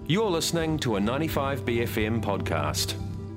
You're listening to a 95BFM podcast.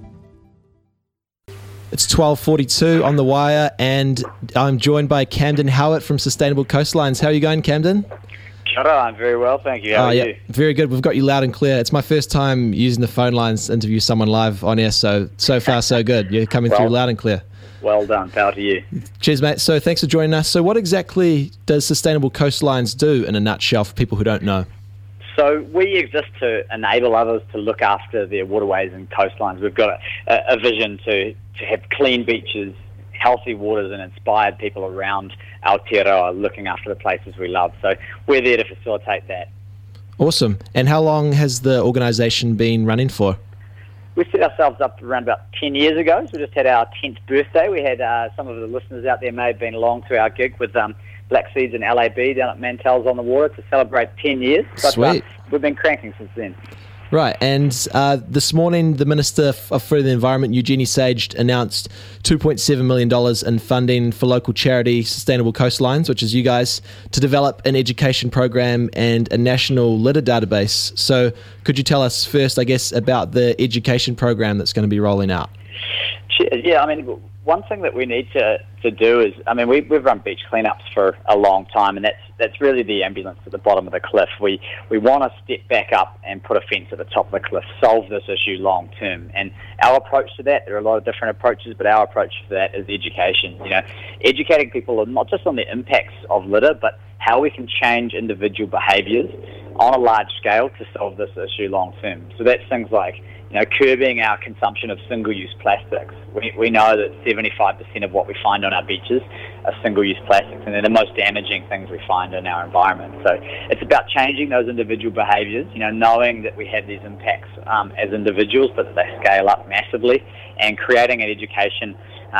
It's 12:42 on The Wire, and I'm joined by Camden Howard from Sustainable Coastlines. How are you going, Camden? Kia ora, I'm very well, thank you. How are you? Very good. We've got you loud and clear. It's my first time using the phone lines to interview someone live on air, so far so good. You're coming through loud and clear. Well done. Power to you. Cheers, mate. So thanks for joining us. So what exactly does Sustainable Coastlines do in a nutshell for people who don't know? So we exist to enable others to look after their waterways and coastlines. We've got a vision to have clean beaches, healthy waters, and inspired people around Aotearoa looking after the places we love. So we're there to facilitate that. Awesome. And how long has the organisation been running for? We set ourselves up around about 10 years ago. So we just had our 10th birthday. We had some of the listeners out there may have been along to our gig with Black Seeds and LAB down at Mantels on the Water to celebrate 10 years. But, Sweet. We've been cranking since then. Right, and this morning the Minister for the Environment, Eugenie Sage, announced $2.7 million in funding for local charity Sustainable Coastlines, which is you guys, to develop an education program and a national litter database. So could you tell us first, I guess, about the education program that's going to be rolling out? Yeah, I mean, one thing that we need to do is, I mean, we've run beach cleanups for a long time, and that's really the ambulance at the bottom of the cliff. We want to step back up and put a fence at the top of the cliff, solve this issue long term. And our approach to that, there are a lot of different approaches, but our approach to that is education. You know, educating people not just on the impacts of litter, but how we can change individual behaviours on a large scale to solve this issue long term. So that's things like, you know, curbing our consumption of single-use plastics. We know that 75% of what we find on our beaches are single-use plastics, and they're the most damaging things we find in our environment. So it's about changing those individual behaviours, you know, knowing that we have these impacts as individuals, but that they scale up massively, and creating an education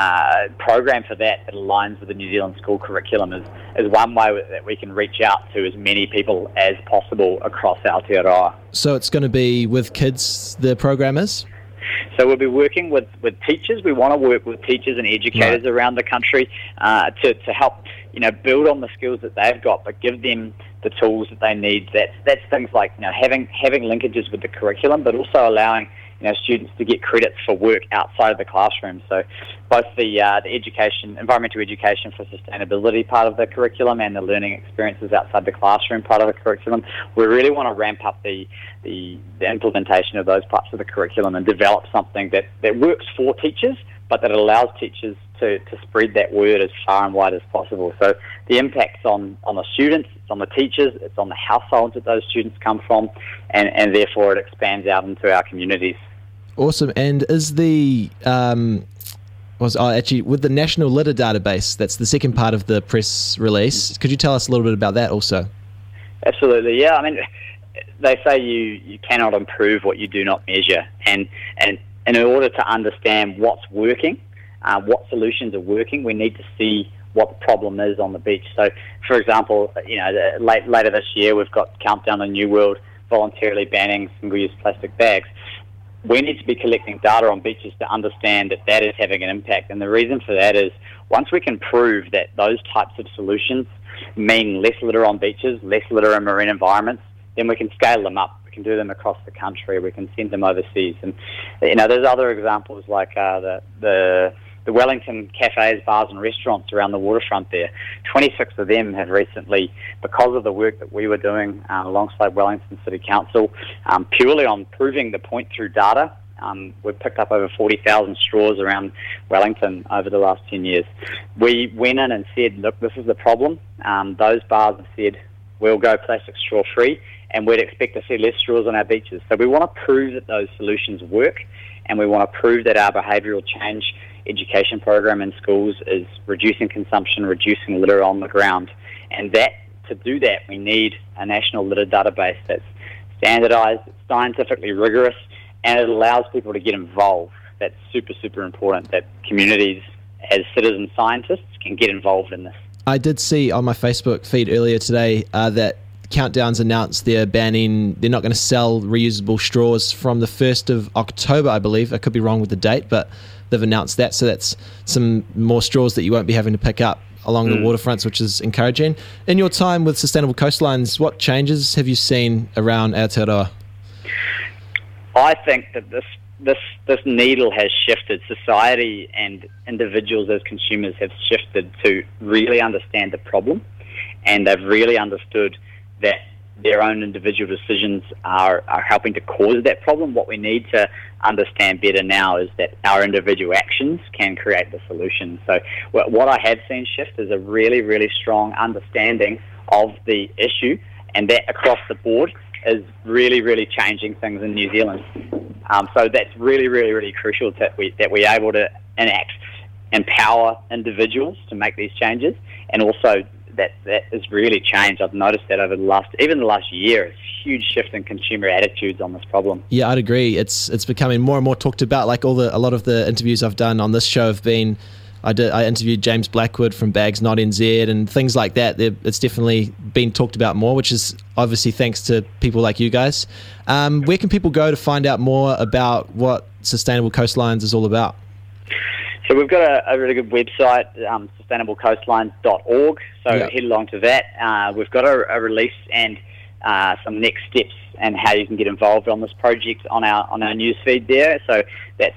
program for that aligns with the New Zealand school curriculum is one way that we can reach out to as many people as possible across Aotearoa. So it's going to be with kids, the program is? So we'll be working with teachers. We want to work with teachers and educators around the country to help, you know, build on the skills that they've got, but give them the tools that they need. That's things like, you know, having linkages with the curriculum, but also allowing, you know, students to get credits for work outside of the classroom. So both the education, environmental education for sustainability part of the curriculum and the learning experiences outside the classroom part of the curriculum, we really want to ramp up the implementation of those parts of the curriculum and develop something that works for teachers, but that allows teachers to spread that word as far and wide as possible. So the impact's on the students, it's on the teachers, it's on the households that those students come from, and therefore it expands out into our communities. Awesome. And is the with the National Litter Database, that's the second part of the press release. Could you tell us a little bit about that also? Absolutely, yeah. I mean, they say you cannot improve what you do not measure, and in order to understand what's working, what solutions are working, we need to see what the problem is on the beach. So, for example, you know, later this year we've got Countdown to New World voluntarily banning single-use plastic bags. We need to be collecting data on beaches to understand that is having an impact. And the reason for that is once we can prove that those types of solutions mean less litter on beaches, less litter in marine environments, then we can scale them up. We can do them across the country. We can send them overseas. And, you know, there's other examples like the Wellington cafes, bars and restaurants around the waterfront there. 26 of them have recently, because of the work that we were doing alongside Wellington City Council, purely on proving the point through data, we've picked up over 40,000 straws around Wellington over the last 10 years. We went in and said, look, this is the problem. Those bars have said, we'll go plastic straw free, and we'd expect to see less straws on our beaches. So we want to prove that those solutions work, and we want to prove that our behavioural change education program in schools is reducing consumption, reducing litter on the ground. And to do that, we need a national litter database that's standardised, scientifically rigorous, and it allows people to get involved. That's super, super important, that communities as citizen scientists can get involved in this. I did see on my Facebook feed earlier today that Countdown's announced they're not going to sell reusable straws from the 1st of October, I believe. I could be wrong with the date, but they've announced that. So that's some more straws that you won't be having to pick up along the waterfronts, which is encouraging. In your time with Sustainable Coastlines, what changes have you seen around Aotearoa? I think that this needle has shifted. Society and individuals as consumers have shifted to really understand the problem, and they've really understood that their own individual decisions are helping to cause that problem. What we need to understand better now is that our individual actions can create the solution. So what I have seen shift is a really, really strong understanding of the issue, and that across the board is really, really changing things in New Zealand. So that's really, really, really crucial that we're able to empower individuals to make these changes, and also that has really changed. I've noticed that over the last year, it's a huge shift in consumer attitudes on this problem. Yeah, I'd agree. It's becoming more and more talked about. Like a lot of the interviews I've done on this show have been, I interviewed James Blackwood from Bags Not NZ and things like that. It's definitely been talked about more, which is obviously thanks to people like you guys. Where can people go to find out more about what Sustainable Coastlines is all about? So we've got a really good website, sustainablecoastlines.org. So head along to that. We've got a release and some next steps and how you can get involved on this project on our newsfeed there. So that's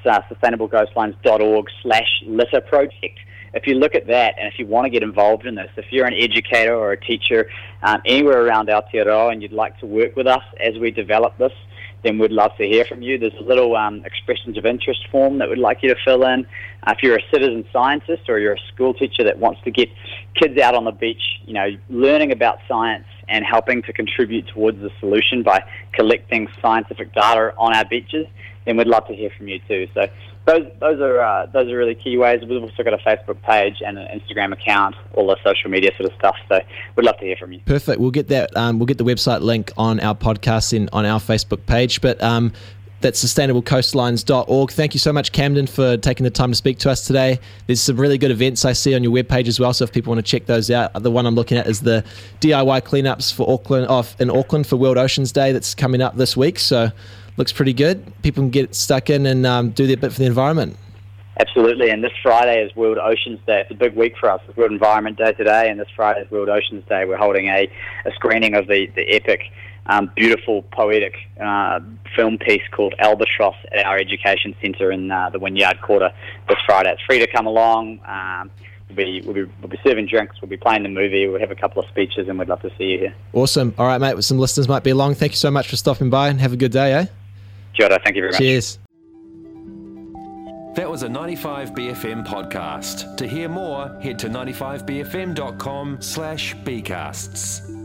sustainablecoastlines.org/litter project. If you look at that, and if you want to get involved in this, if you're an educator or a teacher anywhere around Aotearoa and you'd like to work with us as we develop this, then we'd love to hear from you. There's a little expressions of interest form that we'd like you to fill in. If you're a citizen scientist or you're a school teacher that wants to get kids out on the beach, learning about science and helping to contribute towards the solution by collecting scientific data on our beaches, then we'd love to hear from you too. So those are really key ways. We've also got a Facebook page and an Instagram account, all the social media sort of stuff. So we'd love to hear from you. Perfect. We'll get that. We'll get the website link on our podcast and on our Facebook page. But that's sustainablecoastlines.org. Thank you so much, Camden, for taking the time to speak to us today. There's some really good events I see on your webpage as well, so if people want to check those out, the one I'm looking at is the DIY cleanups for in Auckland for World Oceans Day that's coming up this week, so looks pretty good. People can get stuck in and do their bit for the environment. Absolutely, and this Friday is World Oceans Day. It's a big week for us. It's World Environment Day today, and this Friday is World Oceans Day. We're holding a screening of the epic, beautiful, poetic film piece called Albatross at our education centre in the Wynyard Quarter this Friday. It's free to come along. We'll be serving drinks. We'll be playing the movie. We'll have a couple of speeches, and we'd love to see you here. Awesome. All right, mate. Some listeners might be along. Thank you so much for stopping by, and have a good day, eh? Kia ora. Thank you very much. Cheers. That was a 95BFM podcast. To hear more, head to 95bfm.com/bcasts.